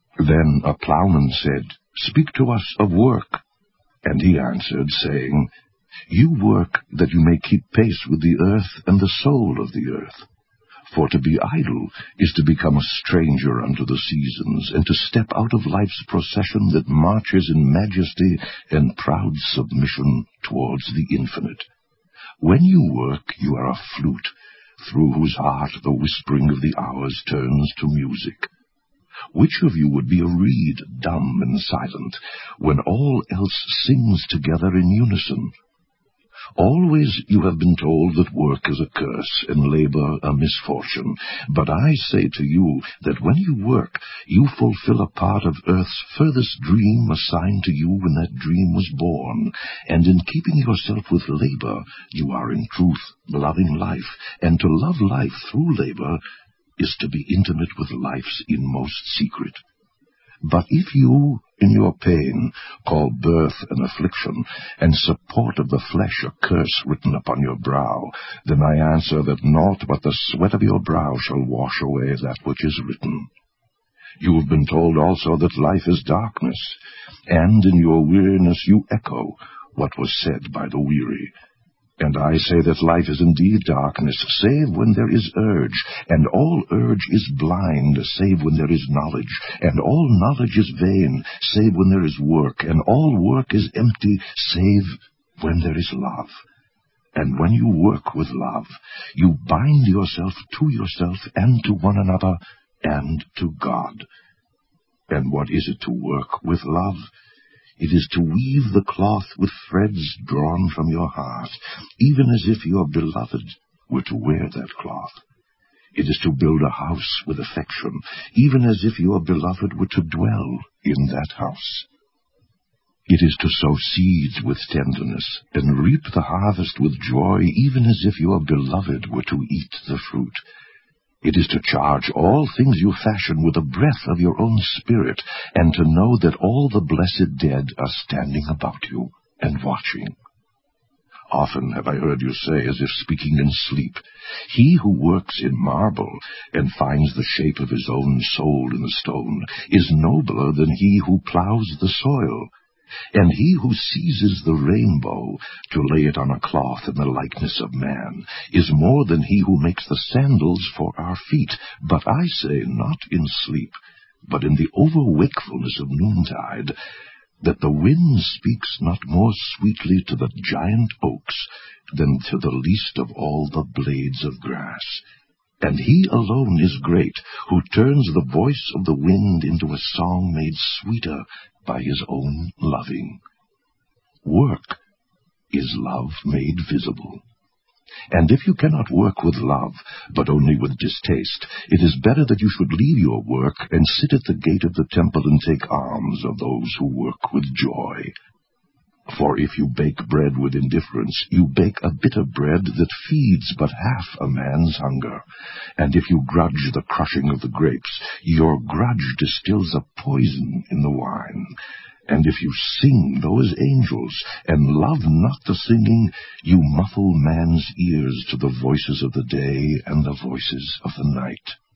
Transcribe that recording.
Then a plowman said, Speak to us of work. And he answered, saying, You work that you may keep pace with the earth and the soul of the earth. For to be idle is to become a stranger unto the seasons, and to step out of life's procession that marches in majesty and proud submission towards the infinite. When you work, you are a flute, through whose heart the whispering of the hours turns to music. Which of you would be a reed, dumb and silent, when all else sings together in unison? Always you have been told that work is a curse, and labor a misfortune. But I say to you that when you work, you fulfill a part of earth's furthest dream assigned to you when that dream was born. And in keeping yourself with labor, you are in truth loving life. And to love life through labor is to be intimate with life's inmost secret. But if you, in your pain, call birth an affliction, and support of the flesh a curse written upon your brow, then I answer that naught but the sweat of your brow shall wash away that which is written. You have been told also that life is darkness, and in your weariness you echo what was said by the weary. And I say that life is indeed darkness, save when there is urge, and all urge is blind, save when there is knowledge, and all knowledge is vain, save when there is work, and all work is empty, save when there is love. And when you work with love, you bind yourself to yourself and to one another and to God. And what is it to work with love? It is to weave the cloth with threads drawn from your heart, even as if your beloved were to wear that cloth. It is to build a house with affection, even as if your beloved were to dwell in that house. It is to sow seeds with tenderness, and reap the harvest with joy, even as if your beloved were to eat the fruit. It is to charge all things you fashion with the breath of your own spirit, and to know that all the blessed dead are standing about you and watching. Often have I heard you say, as if speaking in sleep, He who works in marble and finds the shape of his own soul in the stone is nobler than he who plows the soil. And he who seizes the rainbow to lay it on a cloth in the likeness of man is more than he who makes the sandals for our feet. But I say, not in sleep, but in the over-wakefulness of noontide, that the wind speaks not more sweetly to the giant oaks than to the least of all the blades of grass. And he alone is great, who turns the voice of the wind into a song made sweeter by his own loving. Work is love made visible. And if you cannot work with love, but only with distaste, it is better that you should leave your work and sit at the gate of the temple and take alms of those who work with joy. For if you bake bread with indifference, you bake a bitter bread that feeds but half a man's hunger. And if you grudge the crushing of the grapes, your grudge distills a poison in the wine. And if you sing though as angels, and love not the singing, you muffle man's ears to the voices of the day and the voices of the night.